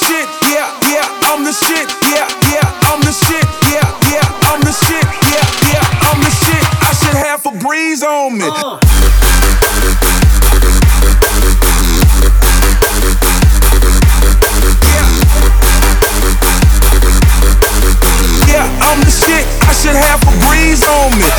shit, yeah, yeah, I'm the shit, yeah, yeah, I'm the shit, yeah, yeah, I'm the shit, yeah, yeah, I'm the shit. I should have Febreze on me. Yeah, I'm the shit. I should have Febreze on me.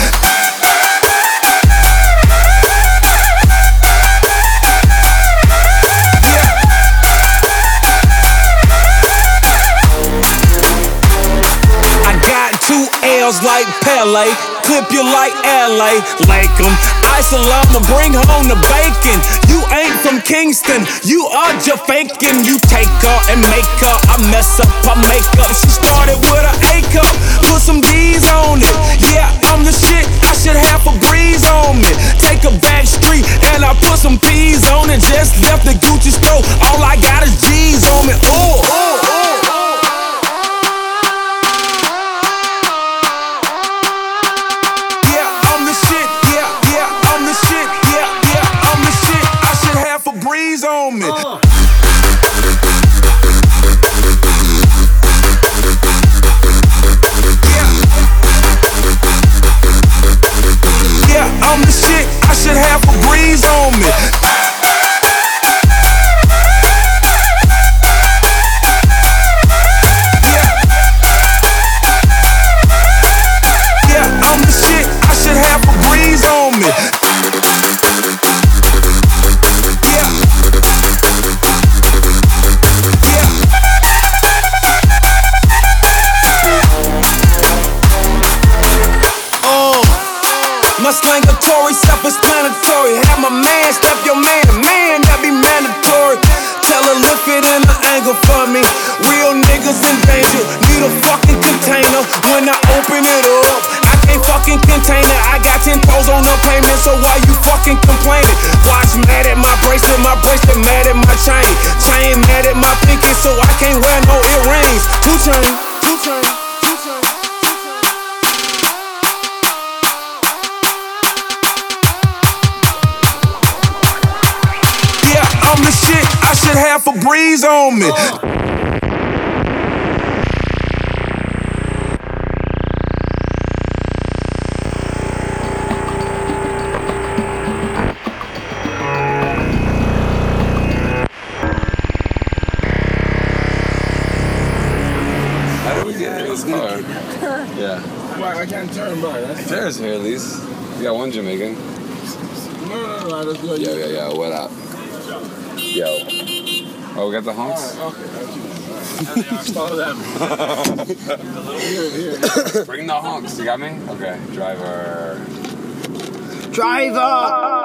Like Pele, clip you like LA, like 'em. Isolama, bring home the bacon. You ain't from Kingston, you are just faking. You take her and make her, I mess up her makeup. She started with an A cup, put some D's on it. Yeah, I'm the shit, I should have Febreze on me. Take a back street and I put some P's on it. Just left the Gucci store, all I got is G's on me. Ooh. Febreze on me. Yeah, I'm the shit. I should have Febreze on me. Yeah, I'm the shit. I should have Febreze on me. My slangatory, self-explanatory. Have my man step your man, that be mandatory. Tell her lift it in the angle for me. Real niggas in danger, need a fucking container. When I open it up, I can't fucking contain it. I got 10 toes on the pavement, so why you fucking complaining? Watch mad at my bracelet mad at my chain. Chain mad at my pinky, so I can't wear no earrings. Two chain. I'm the shit, I should have Febreze on me. How do we get in this car? Yeah. Why I can't turn by? There's here at least. We got one Jamaican. No, let's go. Yo, what up? Yo. Oh, we got the honks? Okay. Follow them. Here. Bring the honks. You got me? Okay. Driver.